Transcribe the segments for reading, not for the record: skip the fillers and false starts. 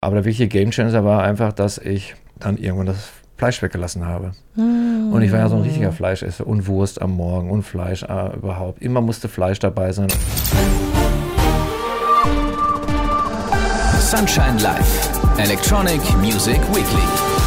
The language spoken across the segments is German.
Aber der wirkliche Gamechanger war einfach, dass ich dann irgendwann das Fleisch weggelassen habe. Und ich war ja so ein richtiger Fleischesser und Wurst am Morgen und Fleisch überhaupt. Immer musste Fleisch dabei sein. Sunshine Live, Electronic Music Weekly.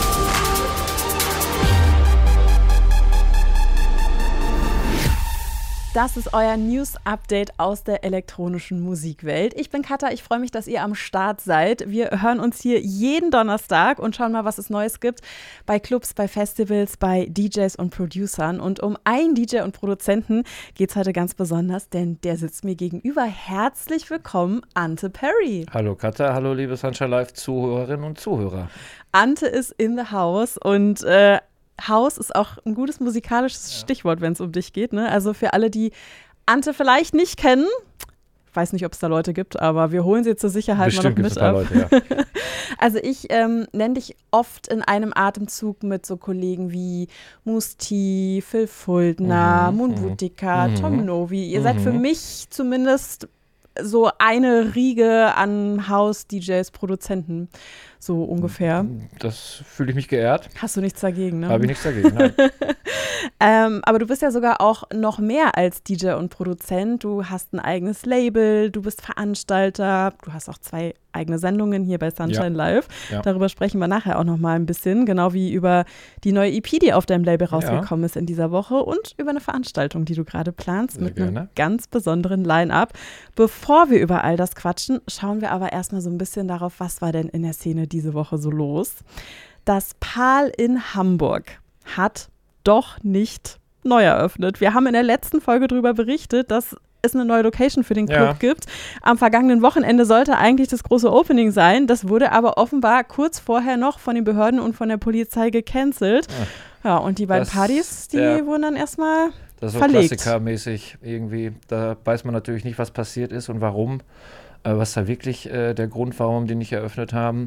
Das ist euer News-Update aus der elektronischen Musikwelt. Ich bin Katha, ich freue mich, dass ihr am Start seid. Wir hören uns hier jeden Donnerstag und schauen mal, was es Neues gibt bei Clubs, bei Festivals, bei DJs und Producern. Und um einen DJ und Produzenten geht es heute ganz besonders, denn der sitzt mir gegenüber. Herzlich willkommen, Ante Perry. Hallo Katha, hallo liebe Sunshine Live Zuhörerinnen und Zuhörer. Ante ist in the house und Haus ist auch ein gutes musikalisches Stichwort, wenn es um dich geht. Ne? Also für alle, die Ante vielleicht nicht kennen, ich weiß nicht, ob es da Leute gibt, aber wir holen sie zur Sicherheit Bestimmt mal noch mit ab. Leute, ja. Also ich nenne dich oft in einem Atemzug mit so Kollegen wie Musti, Phil Fuldner, Moon Boutica, Tom Novi. Ihr seid für mich zumindest so eine Riege an House-DJs, Produzenten, so ungefähr. Das fühle ich mich geehrt. Hast du nichts dagegen, ne? Habe ich nichts dagegen, nein. Aber du bist ja sogar auch noch mehr als DJ und Produzent. Du hast ein eigenes Label, du bist Veranstalter, du hast auch 2 eigene Sendungen hier bei Sunshine Live. Ja. Darüber sprechen wir nachher auch noch mal ein bisschen, genau wie über die neue EP, die auf deinem Label rausgekommen ist in dieser Woche und über eine Veranstaltung, die du gerade planst mit einem ganz besonderen Line-Up. Bevor wir über all das quatschen, schauen wir aber erstmal so ein bisschen darauf, was war denn in der Szene diese Woche so los. Das PAL in Hamburg hat doch nicht neu eröffnet. Wir haben in der letzten Folge darüber berichtet, dass es eine neue Location für den Club gibt. Am vergangenen Wochenende sollte eigentlich das große Opening sein. Das wurde aber offenbar kurz vorher noch von den Behörden und von der Polizei gecancelt. Ja, und die beiden Partys, die wurden dann erstmal das ist so verlegt. Klassikermäßig irgendwie. Da weiß man natürlich nicht, was passiert ist und warum. Was da wirklich der Grund war, warum die nicht eröffnet haben.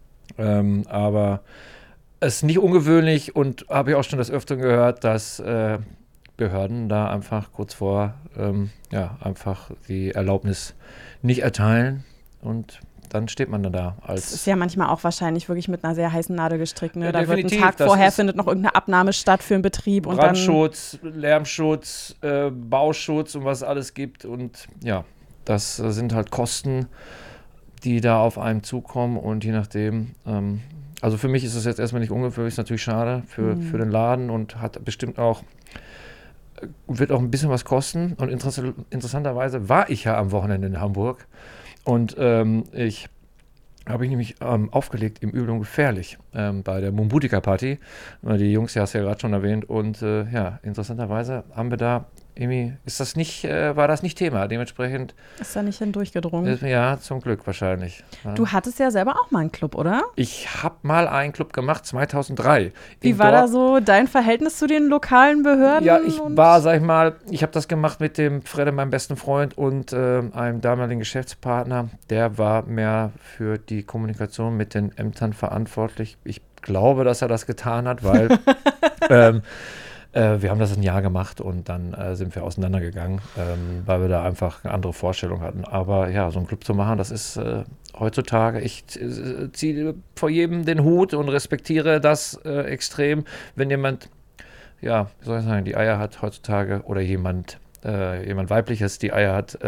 Aber es ist nicht ungewöhnlich und habe ich auch schon des Öfteren gehört, dass Behörden da einfach kurz vor einfach die Erlaubnis nicht erteilen und dann steht man dann da. Das ist ja manchmal auch wahrscheinlich wirklich mit einer sehr heißen Nadel gestrickt. Ne? Ja, da wird ein Tag vorher findet noch irgendeine Abnahme statt für einen Betrieb. Brandschutz, Lärmschutz, Bauschutz und was es alles gibt. Und ja, das sind halt Kosten, die da auf einen zukommen und je nachdem, also für mich ist es jetzt erstmal nicht ungewöhnlich, ist natürlich schade für den Laden und hat bestimmt auch wird auch ein bisschen was kosten. Und interessanterweise war ich ja am Wochenende in Hamburg und ich habe ich nämlich aufgelegt im Übel und Gefährlich bei der Moon Boutica Party. Die Jungs, die hast du ja gerade schon erwähnt. Und interessanterweise haben wir da irgendwie, war das nicht Thema. Dementsprechend ist da nicht hindurchgedrungen. Ja, zum Glück wahrscheinlich. Ja. Du hattest ja selber auch mal einen Club, oder? Ich habe mal einen Club gemacht, 2003. Wie war da so dein Verhältnis zu den lokalen Behörden? Ja, ich habe das gemacht mit dem Fredde, meinem besten Freund und einem damaligen Geschäftspartner. Der war mehr für die Kommunikation mit den Ämtern verantwortlich. Ich glaube, dass er das getan hat, weil wir haben das ein Jahr gemacht und dann sind wir auseinandergegangen, weil wir da einfach eine andere Vorstellung hatten. Aber ja, so einen Club zu machen, das ist heutzutage, ich ziehe vor jedem den Hut und respektiere das extrem, wenn jemand, wie soll ich sagen, die Eier hat heutzutage oder jemand Weibliches die Eier hat,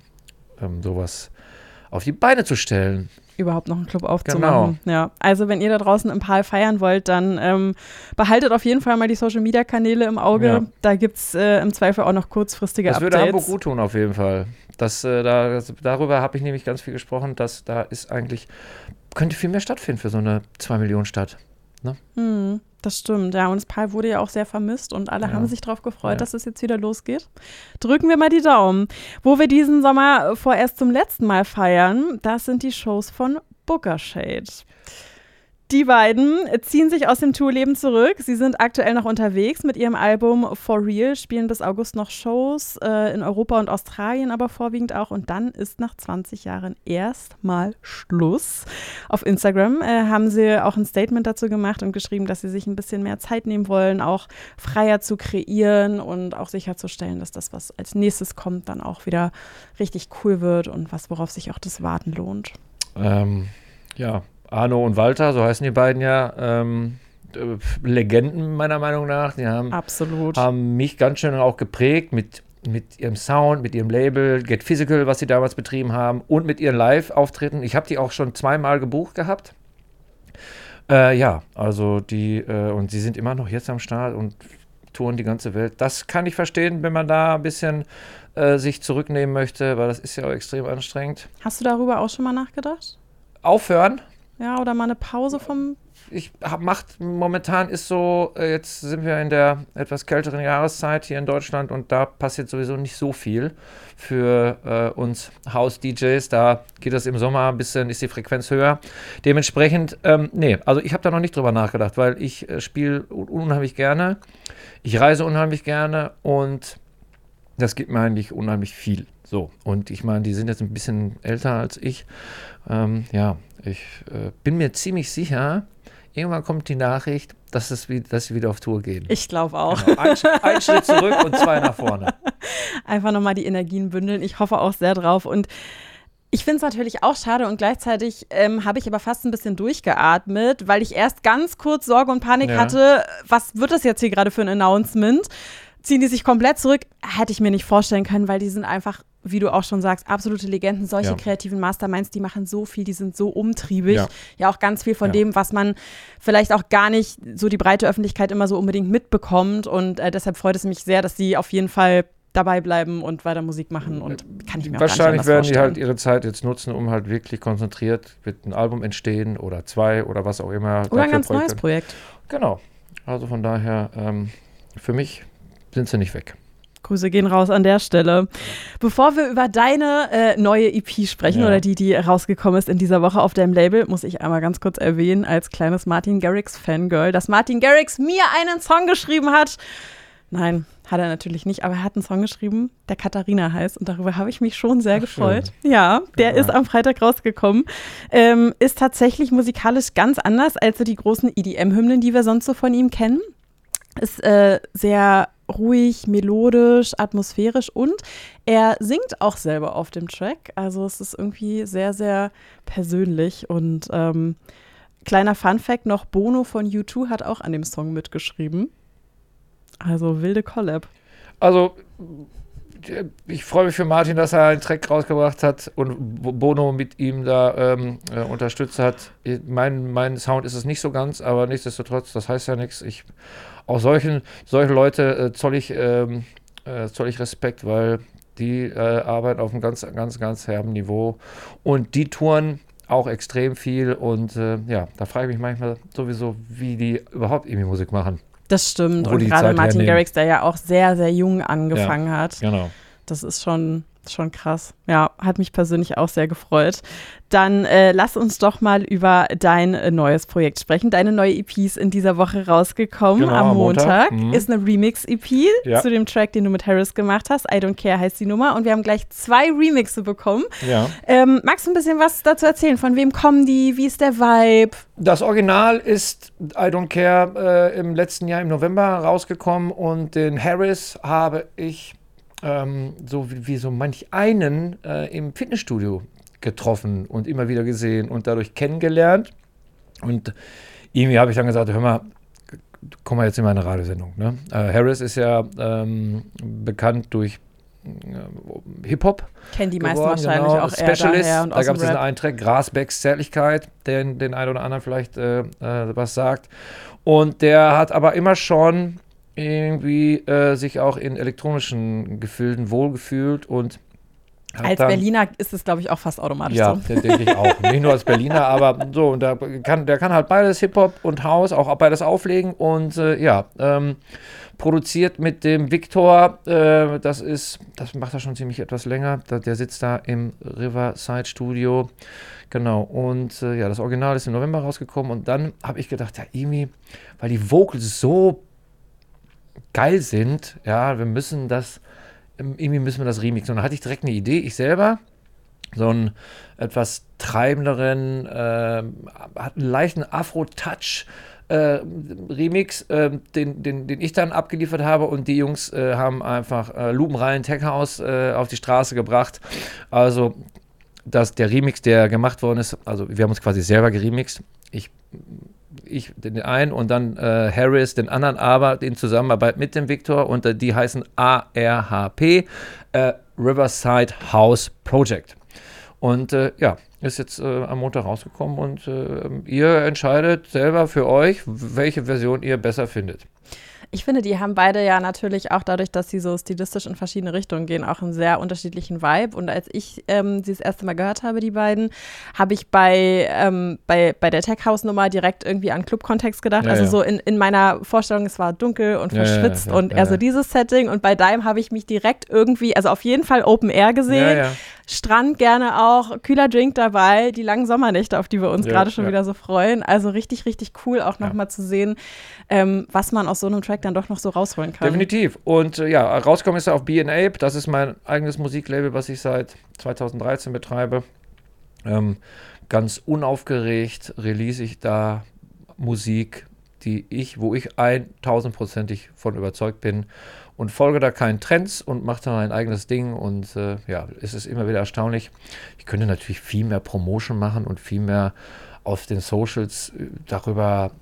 sowas auf die Beine zu stellen. Überhaupt noch einen Club aufzumachen. Genau. Ja. Also wenn ihr da draußen im PAL feiern wollt, dann behaltet auf jeden Fall mal die Social-Media-Kanäle im Auge. Ja. Da gibt es im Zweifel auch noch kurzfristige Updates. Das würde Hamburg gut tun auf jeden Fall. Darüber habe ich nämlich ganz viel gesprochen, dass da könnte viel mehr stattfinden für so eine 2-Millionen-Stadt. Ne? Das stimmt, ja. Und das PAL wurde ja auch sehr vermisst und alle haben sich darauf gefreut, dass es jetzt wieder losgeht. Drücken wir mal die Daumen. Wo wir diesen Sommer vorerst zum letzten Mal feiern, das sind die Shows von Booker Shade. Die beiden ziehen sich aus dem Tourleben zurück. Sie sind aktuell noch unterwegs mit ihrem Album For Real, spielen bis August noch Shows in Europa und Australien, aber vorwiegend auch. Und dann ist nach 20 Jahren erstmal Schluss. Auf Instagram haben sie auch ein Statement dazu gemacht und geschrieben, dass sie sich ein bisschen mehr Zeit nehmen wollen, auch freier zu kreieren und auch sicherzustellen, dass das, was als nächstes kommt, dann auch wieder richtig cool wird und worauf sich auch das Warten lohnt. Arno und Walter, so heißen die beiden ja, Legenden meiner Meinung nach. Die haben mich ganz schön auch geprägt mit ihrem Sound, mit ihrem Label Get Physical, was sie damals betrieben haben, und mit ihren Live-Auftritten. Ich habe die auch schon 2-mal gebucht gehabt. Also und sie sind immer noch jetzt am Start und touren die ganze Welt. Das kann ich verstehen, wenn man da ein bisschen sich zurücknehmen möchte, weil das ist ja auch extrem anstrengend. Hast du darüber auch schon mal nachgedacht? Aufhören? Ja, oder mal eine Pause vom... Momentan ist so, jetzt sind wir in der etwas kälteren Jahreszeit hier in Deutschland und da passiert sowieso nicht so viel für uns House-DJs. Da geht das im Sommer ein bisschen, ist die Frequenz höher. Dementsprechend, also ich habe da noch nicht drüber nachgedacht, weil ich spiele unheimlich gerne, ich reise unheimlich gerne und das gibt mir eigentlich unheimlich viel. So, und ich meine, die sind jetzt ein bisschen älter als ich. Ich bin mir ziemlich sicher, irgendwann kommt die Nachricht, dass sie wieder auf Tour gehen. Ich glaube auch. Genau. Ein Schritt zurück und 2 nach vorne. Einfach nochmal die Energien bündeln. Ich hoffe auch sehr drauf. Und ich finde es natürlich auch schade und gleichzeitig habe ich aber fast ein bisschen durchgeatmet, weil ich erst ganz kurz Sorge und Panik hatte, was wird das jetzt hier gerade für ein Announcement? Ziehen die sich komplett zurück? Hätte ich mir nicht vorstellen können, weil die sind einfach, wie du auch schon sagst, absolute Legenden. Solche kreativen Masterminds, die machen so viel, die sind so umtriebig. Ja, auch ganz viel von dem, was man vielleicht auch gar nicht so die breite Öffentlichkeit immer so unbedingt mitbekommt. Und deshalb freut es mich sehr, dass die auf jeden Fall dabei bleiben und weiter Musik machen. Und kann ich mir auch wahrscheinlich werden die halt ihre Zeit jetzt nutzen, um halt wirklich konzentriert wird ein Album entstehen oder 2 oder was auch immer. Oder ein ganz neues Projekt. Genau. Also von daher, für mich sind sie nicht weg. Grüße gehen raus an der Stelle. Bevor wir über deine neue EP sprechen oder die rausgekommen ist in dieser Woche auf deinem Label, muss ich einmal ganz kurz erwähnen, als kleines Martin Garrix-Fangirl, dass Martin Garrix mir einen Song geschrieben hat. Nein, hat er natürlich nicht, aber er hat einen Song geschrieben, der Katharina heißt und darüber habe ich mich schon sehr gefreut. Schön. Ja, der ist am Freitag rausgekommen. Ist tatsächlich musikalisch ganz anders als so die großen EDM-Hymnen, die wir sonst so von ihm kennen. Ist sehr ruhig, melodisch, atmosphärisch und er singt auch selber auf dem Track. Also es ist irgendwie sehr, sehr persönlich und kleiner Funfact noch, Bono von U2 hat auch an dem Song mitgeschrieben. Also wilde Collab. Also ich freue mich für Martin, dass er einen Track rausgebracht hat und Bono mit ihm da unterstützt hat. Mein Sound ist es nicht so ganz, aber nichtsdestotrotz, das heißt ja nichts. Auch solche Leute zoll ich Respekt, weil die arbeiten auf einem ganz, ganz, ganz herben Niveau und die touren auch extrem viel und da frage ich mich manchmal sowieso, wie die überhaupt irgendwie Musik machen. Das stimmt. Und gerade Martin Garrix, der ja auch sehr, sehr jung angefangen hat. Genau. Das ist schon krass. Ja, hat mich persönlich auch sehr gefreut. Dann lass uns doch mal über dein neues Projekt sprechen. Deine neue EP ist in dieser Woche rausgekommen, am Montag. Ist eine Remix-EP zu dem Track, den du mit Harris gemacht hast. I Don't Care heißt die Nummer. Und wir haben gleich 2 Remixe bekommen. Ja. Magst du ein bisschen was dazu erzählen? Von wem kommen die? Wie ist der Vibe? Das Original ist I Don't Care im letzten Jahr im November rausgekommen. Und den Harris habe ich so wie so manch einen im Fitnessstudio getroffen und immer wieder gesehen und dadurch kennengelernt. Und irgendwie habe ich dann gesagt, hör mal, komm mal jetzt in meine Radiosendung. Ne? Harris ist ja bekannt durch Hip-Hop. Kennen die meisten wahrscheinlich auch Specialist, eher daher und da gab es diesen einen Track, Grasbecks Zärtlichkeit, den einen oder anderen vielleicht was sagt. Und der hat aber immer schon irgendwie sich auch in elektronischen Gefilden wohlgefühlt und als Berliner ist es, glaube ich, auch fast automatisch so. Ja, denke ich auch. Nicht nur als Berliner, aber so, und der kann halt beides, Hip-Hop und House, auch beides auflegen und produziert mit dem Victor, das macht er schon ziemlich etwas länger, der sitzt da im Riverside Studio, genau, und das Original ist im November rausgekommen und dann habe ich gedacht, ja, irgendwie, weil die Vocals so geil sind, ja, wir müssen das remixen. Und dann hatte ich direkt eine Idee, ich selber, so einen etwas treibenderen, hat einen leichten Afro-Touch Remix, den ich dann abgeliefert habe und die Jungs haben einfach lupenreinen Tech House auf die Straße gebracht. Also dass der Remix, der gemacht worden ist, also wir haben uns quasi selber geremixt, ich den einen und dann Harris den anderen, aber in Zusammenarbeit mit dem Victor und die heißen ARHP, Riverside House Project. Und ist jetzt am Montag rausgekommen und ihr entscheidet selber für euch, welche Version ihr besser findet. Ich finde, die haben beide ja natürlich auch dadurch, dass sie so stilistisch in verschiedene Richtungen gehen, auch einen sehr unterschiedlichen Vibe. Und als ich sie das erste Mal gehört habe, die beiden, habe ich bei der Tech-House-Nummer direkt irgendwie an Club-Kontext gedacht. Ja, also so in meiner Vorstellung, es war dunkel und verschwitzt und eher so dieses Setting. Und bei Daim habe ich mich direkt irgendwie, also auf jeden Fall Open Air gesehen. Ja. Strand gerne auch, kühler Drink dabei, die langen Sommernächte, auf die wir uns gerade schon wieder so freuen. Also richtig, richtig cool auch nochmal zu sehen, was man aus so einem Track dann doch noch so rausholen kann. Definitiv. Und rausgekommen ist er auf B&Ape. Das ist mein eigenes Musiklabel, was ich seit 2013 betreibe. Ganz unaufgeregt release ich da Musik, wo ich 1000%ig von überzeugt bin und folge da keinen Trends und mache da mein eigenes Ding und es ist immer wieder erstaunlich. Ich könnte natürlich viel mehr Promotion machen und viel mehr auf den Socials darüber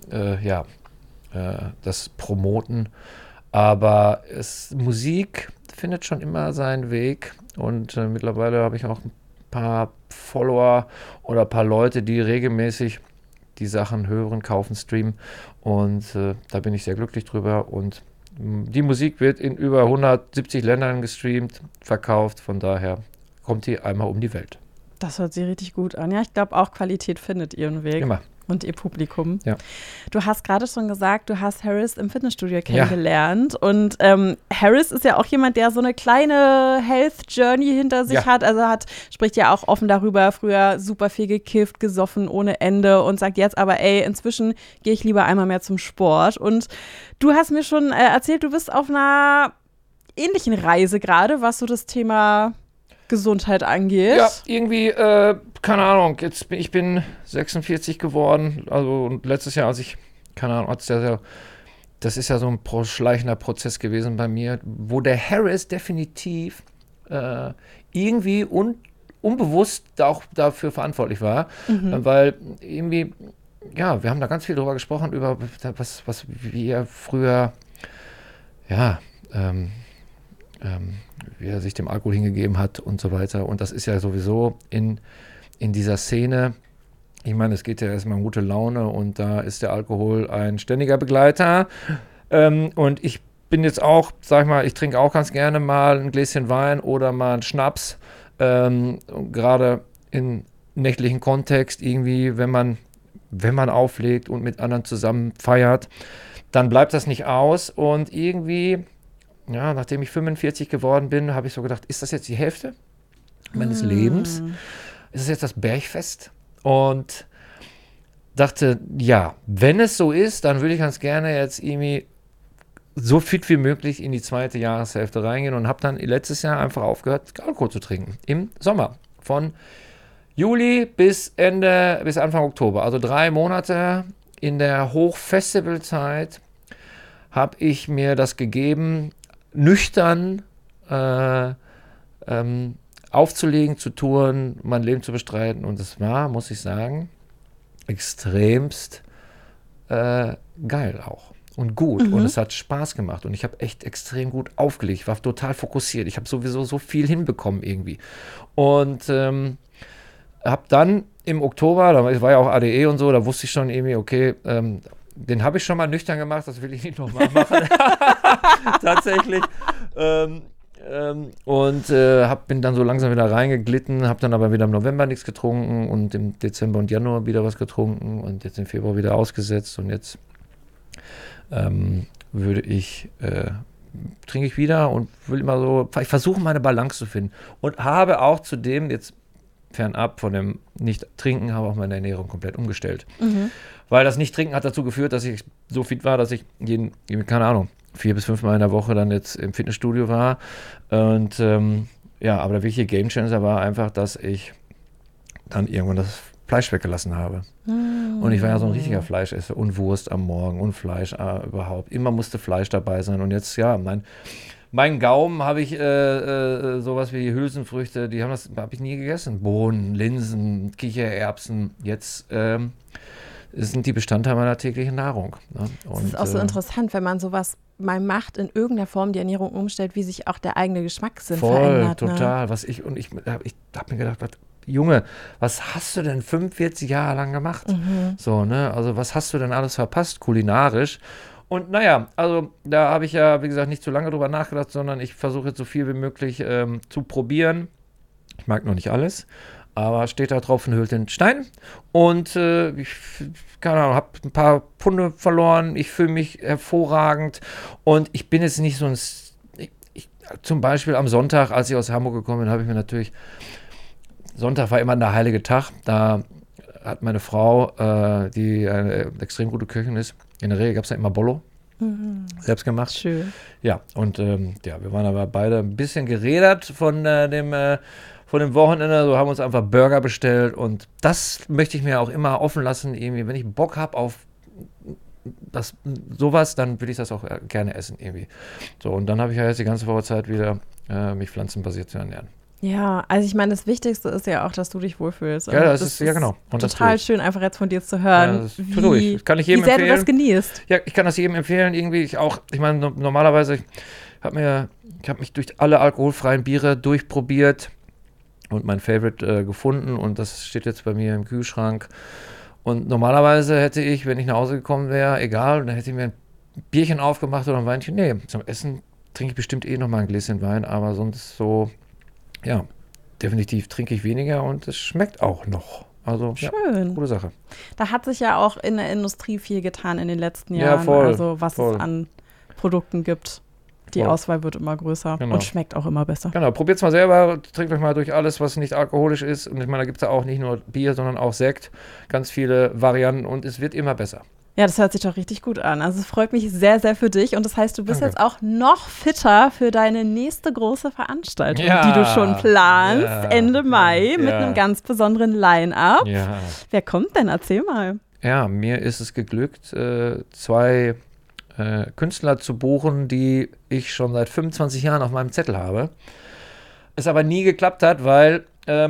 das promoten, aber Musik findet schon immer seinen Weg und mittlerweile habe ich auch ein paar Follower oder ein paar Leute, die regelmäßig die Sachen hören, kaufen, streamen und da bin ich sehr glücklich drüber und die Musik wird in über 170 Ländern gestreamt, verkauft, von daher kommt die einmal um die Welt. Das hört sich richtig gut an. Ja, ich glaube auch Qualität findet ihren Weg. Immer. Und ihr Publikum. Ja. Du hast gerade schon gesagt, du hast Harris im Fitnessstudio kennengelernt. Und Harris ist ja auch jemand, der so eine kleine Health-Journey hinter sich hat. Also spricht ja auch offen darüber, früher super viel gekifft, gesoffen ohne Ende und sagt jetzt aber, inzwischen gehe ich lieber einmal mehr zum Sport. Und du hast mir schon erzählt, du bist auf einer ähnlichen Reise gerade, was so das Thema Gesundheit angeht. Ja, irgendwie, keine Ahnung, ich bin 46 geworden, also und letztes Jahr, als ich, keine Ahnung, das ist ja so ein schleichender Prozess gewesen bei mir, wo der Harris definitiv irgendwie unbewusst auch dafür verantwortlich war, weil irgendwie, wir haben da ganz viel drüber gesprochen, über wie er früher, wie er sich dem Alkohol hingegeben hat und so weiter. Und das ist ja sowieso in dieser Szene, ich meine, es geht ja erstmal um gute Laune und da ist der Alkohol ein ständiger Begleiter. Und ich bin jetzt auch, sag ich mal, ich trinke auch ganz gerne mal ein Gläschen Wein oder mal einen Schnaps. Gerade im nächtlichen Kontext irgendwie, wenn man auflegt und mit anderen zusammen feiert, dann bleibt das nicht aus und irgendwie, nachdem ich 45 geworden bin, habe ich so gedacht, ist das jetzt die Hälfte meines Lebens? Ist es jetzt das Bergfest? Und dachte, wenn es so ist, dann würde ich ganz gerne jetzt irgendwie so fit wie möglich in die zweite Jahreshälfte reingehen und habe dann letztes Jahr einfach aufgehört, Alkohol zu trinken. Im Sommer. Von Juli bis Anfang Oktober. Also 3 Monate in der Hochfestivalzeit habe ich mir das gegeben, nüchtern aufzulegen, zu touren, mein Leben zu bestreiten. Und es war, muss ich sagen, extremst geil auch. Und gut. Und es hat Spaß gemacht. Und ich habe echt extrem gut aufgelegt. Ich war total fokussiert. Ich habe sowieso so viel hinbekommen irgendwie. Und habe dann im Oktober, da war ja auch ADE und so, da wusste ich schon irgendwie, okay, den habe ich schon mal nüchtern gemacht, das will ich nicht nochmal machen. Tatsächlich. Bin dann so langsam wieder reingeglitten, habe dann aber wieder im November nichts getrunken und im Dezember und Januar wieder was getrunken und jetzt im Februar wieder ausgesetzt und jetzt trinke ich wieder und will immer so, ich versuche meine Balance zu finden und habe auch zudem jetzt fernab von dem Nicht-Trinken, habe auch meine Ernährung komplett umgestellt. Weil das Nicht-Trinken hat dazu geführt, dass ich so fit war, dass ich keine Ahnung, 4 bis 5 Mal in der Woche dann jetzt im Fitnessstudio war. Und aber der wichtige Gamechanger war einfach, dass ich dann irgendwann das Fleisch weggelassen habe. Und ich war ja so ein richtiger Fleischesser und Wurst am Morgen und Fleisch überhaupt. Immer musste Fleisch dabei sein. Und jetzt, mein Mein Gaumen habe ich sowas wie Hülsenfrüchte, habe ich nie gegessen. Bohnen, Linsen, Kichererbsen. Jetzt sind die Bestandteil meiner täglichen Nahrung. Ne? Das ist auch so interessant, wenn man sowas mal macht, in irgendeiner Form die Ernährung umstellt, wie sich auch der eigene Geschmackssinn verändert. Total. Ne? Ich habe mir gedacht, Junge, was hast du denn 45 Jahre lang gemacht? So, ne? Also was hast du denn alles verpasst, kulinarisch? Und naja, also da habe ich ja, wie gesagt, nicht zu lange drüber nachgedacht, sondern ich versuche jetzt so viel wie möglich zu probieren. Ich mag noch nicht alles, aber steht da drauf, verhüllt den Stein. Und ich, keine Ahnung, habe ein paar Pfunde verloren. Ich fühle mich hervorragend. Und ich bin jetzt nicht so ein... zum Beispiel am Sonntag, als ich aus Hamburg gekommen bin, habe ich mir natürlich... Sonntag war immer der heilige Tag. Da hat meine Frau, die eine extrem gute Köchin ist, in der Regel gab es ja immer Bollo. Selbst gemacht. Schön. Ja, und wir waren aber beide ein bisschen gerädert von dem Wochenende, so haben uns einfach Burger bestellt und das möchte ich mir auch immer offen lassen, irgendwie, wenn ich Bock habe auf sowas, dann will ich das auch gerne essen irgendwie. So, und dann habe ich ja jetzt die ganze Woche Zeit wieder, mich pflanzenbasiert zu ernähren. Ja, also ich meine, das Wichtigste ist ja auch, dass du dich wohlfühlst. Ja, das ist genau. Und total schön, einfach jetzt von dir zu hören, kann ich jedem wie sehr empfehlen. du das genießt. Ja, ich kann das jedem empfehlen. Irgendwie, ich meine, normalerweise, ich habe mich durch alle alkoholfreien Biere durchprobiert und mein Favorite gefunden und das steht jetzt bei mir im Kühlschrank. Und normalerweise hätte ich, wenn ich nach Hause gekommen wäre, egal, dann hätte ich mir ein Bierchen aufgemacht oder ein Weinchen. Nee, zum Essen trinke ich bestimmt noch mal ein Gläschen Wein, aber sonst so... Ja, definitiv trinke ich weniger und es schmeckt auch noch. Also, schön. Ja, gute Sache. Da hat sich ja auch in der Industrie viel getan in den letzten Jahren. Ja, voll. Also, was es an Produkten gibt. Die Auswahl wird immer größer und schmeckt auch immer besser. Genau, probiert es mal selber. Trinkt euch mal durch alles, was nicht alkoholisch ist. Und ich meine, da gibt es ja auch nicht nur Bier, sondern auch Sekt. Ganz viele Varianten und es wird immer besser. Ja, das hört sich doch richtig gut an. Also es freut mich sehr, sehr für dich. Und das heißt, du bist jetzt auch noch fitter für deine nächste große Veranstaltung, die du schon planst, Ende Mai, mit einem ganz besonderen Line-Up. Ja. Wer kommt denn? Erzähl mal. Ja, mir ist es geglückt, 2 Künstler zu buchen, die ich schon seit 25 Jahren auf meinem Zettel habe. Es aber nie geklappt hat, weil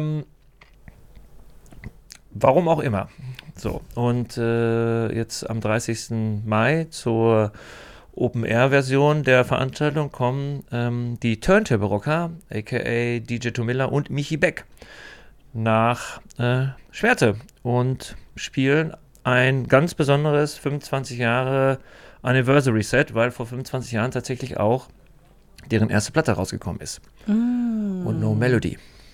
warum auch immer. So, und jetzt am 30. Mai zur Open-Air-Version der Veranstaltung kommen die Turntable-Rocker, a.k.a. DJ Tomilla und Michi Beck, nach Schwerte und spielen ein ganz besonderes 25 Jahre Anniversary-Set, weil vor 25 Jahren tatsächlich auch deren erste Platte rausgekommen ist. Und No Melody.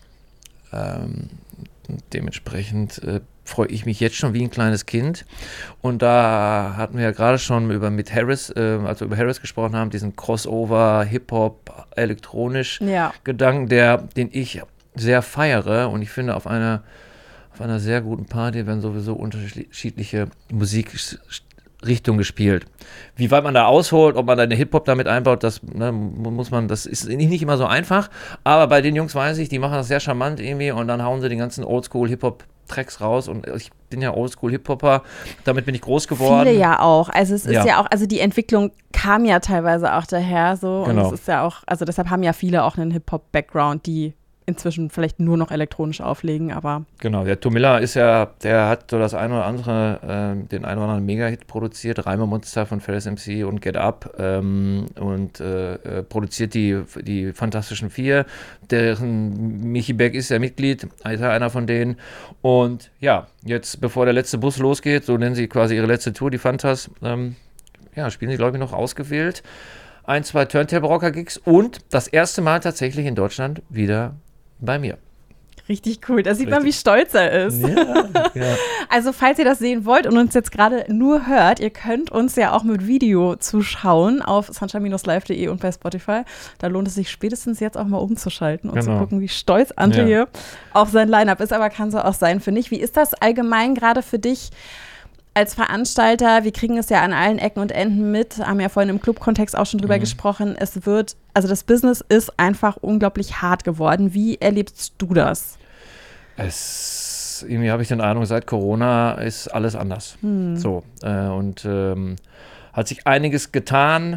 Dementsprechend freue ich mich jetzt schon wie ein kleines Kind. Und da hatten wir ja gerade schon über Harris gesprochen haben, diesen Crossover, Hip-Hop, elektronisch Gedanken, den ich sehr feiere. Und ich finde, auf einer sehr guten Party werden sowieso unterschiedliche Musikrichtungen gespielt. Wie weit man da ausholt, ob man da eine Hip-Hop damit einbaut, das ist nicht immer so einfach. Aber bei den Jungs weiß ich, die machen das sehr charmant irgendwie und dann hauen sie den ganzen Oldschool-Hip-Hop-Tracks raus und ich bin ja Oldschool-Hip-Hopper, damit bin ich groß geworden. Viele ja auch, also es ist ja auch, also die Entwicklung kam ja teilweise auch daher so und es ist ja auch, also deshalb haben ja viele auch einen Hip-Hop-Background, die inzwischen vielleicht nur noch elektronisch auflegen, aber... Genau, der Tomilla der hat so den einen oder anderen Mega-Hit produziert, Reimemonster von Ferris MC und Get Up und produziert die Fantastischen Vier, deren Michi Beck ist ja Mitglied, ist ja einer von denen und ja, jetzt bevor der letzte Bus losgeht, so nennen sie quasi ihre letzte Tour, die Fantas, spielen sie glaube ich noch ausgewählt 1, 2 Turntable-Rocker-Gigs und das erste Mal tatsächlich in Deutschland wieder bei mir. Richtig cool. Da sieht man, wie stolz er ist. Ja. Also, falls ihr das sehen wollt und uns jetzt gerade nur hört, ihr könnt uns ja auch mit Video zuschauen auf sunshine-live.de und bei Spotify. Da lohnt es sich spätestens jetzt auch mal umzuschalten und zu gucken, wie stolz André hier auf sein Line-Up ist. Aber kann so auch sein, finde ich. Wie ist das allgemein gerade für dich als Veranstalter? Wir kriegen es ja an allen Ecken und Enden mit, haben ja vorhin im Club-Kontext auch schon drüber gesprochen. Das Business ist einfach unglaublich hart geworden. Wie erlebst du das? Irgendwie habe ich den Eindruck, seit Corona ist alles anders. So, und hat sich einiges getan.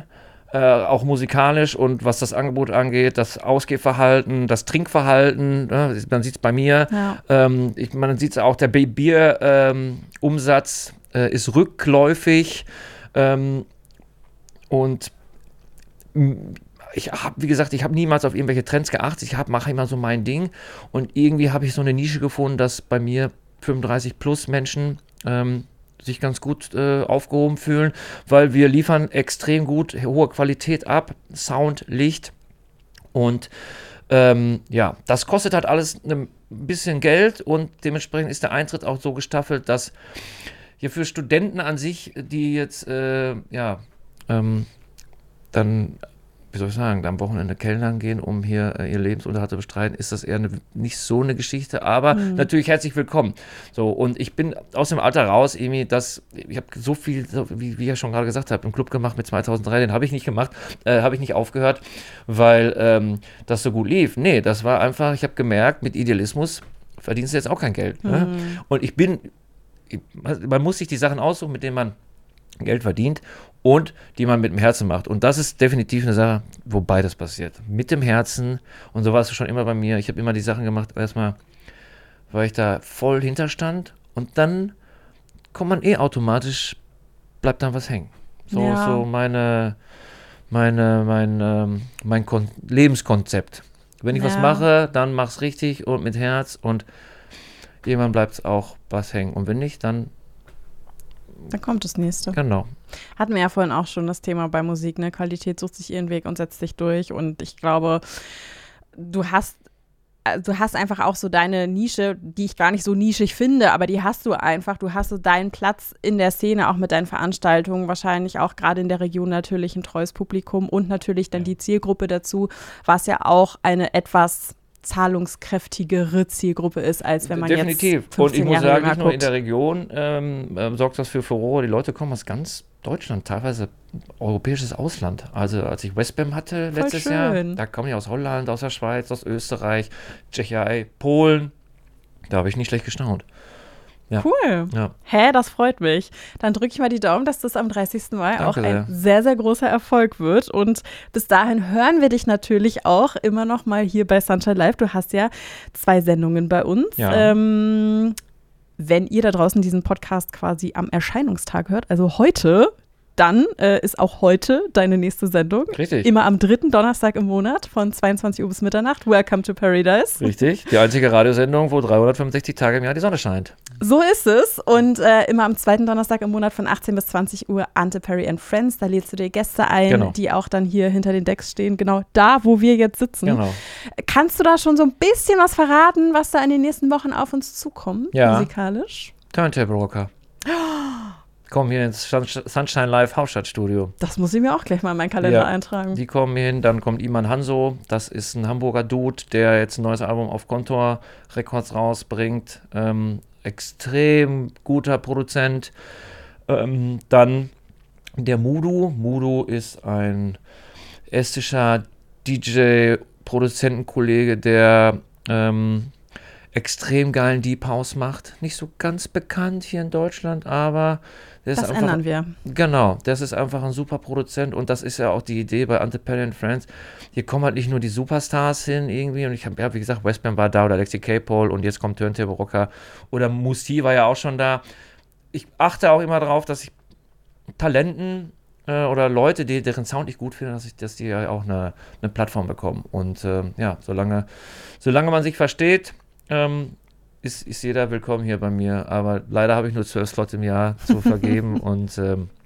auch musikalisch und was das Angebot angeht, das Ausgehverhalten, das Trinkverhalten, man sieht es bei mir, man sieht es auch, der Bier-Umsatz ist rückläufig und ich habe niemals auf irgendwelche Trends geachtet, ich mache immer so mein Ding und irgendwie habe ich so eine Nische gefunden, dass bei mir 35 plus Menschen sich ganz gut aufgehoben fühlen, weil wir liefern extrem gut, hohe Qualität ab, Sound, Licht und das kostet halt alles ein bisschen Geld und dementsprechend ist der Eintritt auch so gestaffelt, dass hier für Studenten an sich, die jetzt dann, wie soll ich sagen, am Wochenende kellnern gehen, um hier ihr Lebensunterhalt zu bestreiten, ist das eher nicht so eine Geschichte, aber natürlich herzlich willkommen. So, und ich bin aus dem Alter raus, irgendwie, ich habe so viel, wie ich ja schon gerade gesagt habe, im Club gemacht mit 2003, den habe ich nicht gemacht, habe ich nicht aufgehört, weil das so gut lief. Nee, das war einfach, ich habe gemerkt, mit Idealismus verdienst du jetzt auch kein Geld. Ne? Und man muss sich die Sachen aussuchen, mit denen man Geld verdient und die man mit dem Herzen macht. Und das ist definitiv eine Sache, wo beides passiert. Mit dem Herzen, und so war es schon immer bei mir. Ich habe immer die Sachen gemacht, erstmal, weil ich da voll hinterstand und dann kommt man automatisch, bleibt dann was hängen. So mein Lebenskonzept. Wenn ich was mache, dann mach's richtig und mit Herz und irgendwann bleibt auch was hängen. Und wenn nicht, dann kommt das nächste. Genau. Hatten wir ja vorhin auch schon das Thema bei Musik, ne? Qualität sucht sich ihren Weg und setzt sich durch. Und ich glaube, du hast einfach auch so deine Nische, die ich gar nicht so nischig finde, aber die hast du einfach. Du hast so deinen Platz in der Szene, auch mit deinen Veranstaltungen, wahrscheinlich auch gerade in der Region natürlich ein treues Publikum und natürlich dann die Zielgruppe dazu, was ja auch eine etwas zahlungskräftigere Zielgruppe ist, als wenn man definitiv. Jetzt 15 und ich muss Jahre sagen, nicht guckt. nur in der Region sorgt das für Furore. Die Leute kommen aus ganz Deutschland, teilweise europäisches Ausland. Also als ich Westbam hatte letztes Jahr, da kommen die aus Holland, aus der Schweiz, aus Österreich, Tschechei, Polen. Da habe ich nicht schlecht gestaunt. Ja. Cool. Ja. Das freut mich. Dann drücke ich mal die Daumen, dass das am 30. Mai Danke auch ein sehr. sehr, sehr großer Erfolg wird. Und bis dahin hören wir dich natürlich auch immer noch mal hier bei Sunshine Live. Du hast ja 2 Sendungen bei uns. Ja. Wenn ihr da draußen diesen Podcast quasi am Erscheinungstag hört, also heute, dann ist auch heute deine nächste Sendung. Richtig. Immer am 3. Donnerstag im Monat von 22 Uhr bis Mitternacht. Welcome to Paradise. Richtig. Die einzige Radiosendung, wo 365 Tage im Jahr die Sonne scheint. So ist es. Und immer am 2. Donnerstag im Monat von 18 bis 20 Uhr Ante Perry and Friends. Da lädst du dir Gäste ein, die auch dann hier hinter den Decks stehen. Genau da, wo wir jetzt sitzen. Genau. Kannst du da schon so ein bisschen was verraten, was da in den nächsten Wochen auf uns zukommt, musikalisch? Turntable Rocker. Kommen hier ins Sunshine Live Hauptstadtstudio. Das muss ich mir auch gleich mal in meinen Kalender eintragen. Die kommen hier hin, dann kommt Iman Hanso, das ist ein Hamburger Dude, der jetzt ein neues Album auf Kontor Records rausbringt. Extrem guter Produzent. Dann der Mudu. Mudu ist ein estischer DJ-Produzentenkollege, der extrem geilen Deep House macht. Nicht so ganz bekannt hier in Deutschland, aber das ist einfach, ändern wir. Genau, das ist einfach ein super Produzent und das ist ja auch die Idee bei Ante Perry and Friends. Hier kommen halt nicht nur die Superstars hin irgendwie und ich habe, ja, wie gesagt, Westbam war da oder Lexi K-Paul und jetzt kommt Turntable Rocker oder Musti war ja auch schon da. Ich achte auch immer darauf, dass ich Talenten oder Leute, deren Sound ich gut finde, dass die ja auch eine Plattform bekommen. Und solange man sich versteht, ist jeder willkommen hier bei mir. Aber leider habe ich nur 12 Slots im Jahr zu vergeben und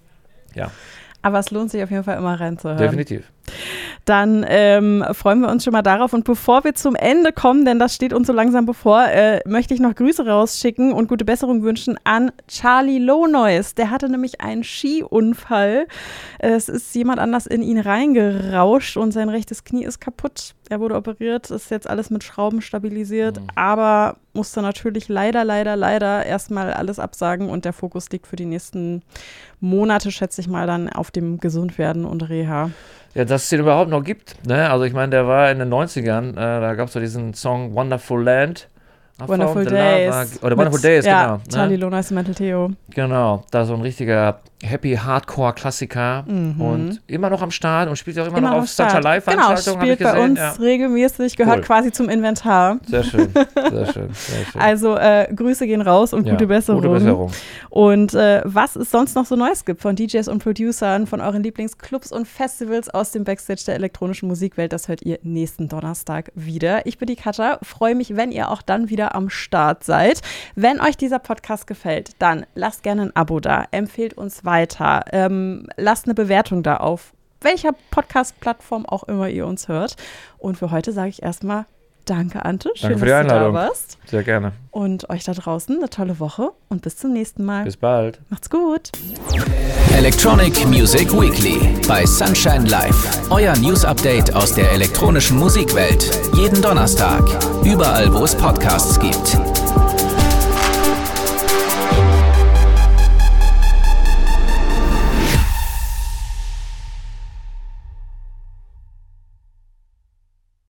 Aber es lohnt sich auf jeden Fall immer reinzuhören. Definitiv. Dann freuen wir uns schon mal darauf. Und bevor wir zum Ende kommen, denn das steht uns so langsam bevor, möchte ich noch Grüße rausschicken und gute Besserung wünschen an Charlie Lohnois. Der hatte nämlich einen Skiunfall. Es ist jemand anders in ihn reingerauscht und sein rechtes Knie ist kaputt. Er wurde operiert, ist jetzt alles mit Schrauben stabilisiert, aber musste natürlich leider erstmal alles absagen und der Fokus liegt für die nächsten Monate, schätze ich mal, dann auf dem Gesundwerden und Reha. Ja, dass es den überhaupt noch gibt. Ne? Also ich meine, der war in den 90ern, da gab es so diesen Song Wonderful Land. Wonderful Days. Oder Wonderful Days, ja, genau. Charlie Lonas und Mental Theo. Genau, da so ein richtiger Happy-Hardcore-Klassiker und immer noch am Start und spielt auch immer noch auf Sunshine Live-Veranstaltungen. Genau, spielt bei uns regelmäßig, gehört quasi zum Inventar. Sehr schön, sehr schön. Also Grüße gehen raus und gute Besserung. Gute Besserung. Und was es sonst noch so Neues gibt von DJs und Producern, von euren Lieblingsclubs und Festivals aus dem Backstage der elektronischen Musikwelt, das hört ihr nächsten Donnerstag wieder. Ich bin die Katja, freue mich, wenn ihr auch dann wieder am Start seid. Wenn euch dieser Podcast gefällt, dann lasst gerne ein Abo da, empfehlt uns weiter, lasst eine Bewertung da auf welcher Podcast-Plattform auch immer ihr uns hört. Und für heute sage ich erstmal danke, Ante. Schön, für die Einladung. Dass du da warst. Sehr gerne. Und euch da draußen eine tolle Woche und bis zum nächsten Mal. Bis bald. Macht's gut. Electronic Music Weekly bei Sunshine Live. Euer News-Update aus der elektronischen Musikwelt. Jeden Donnerstag. Überall, wo es Podcasts gibt.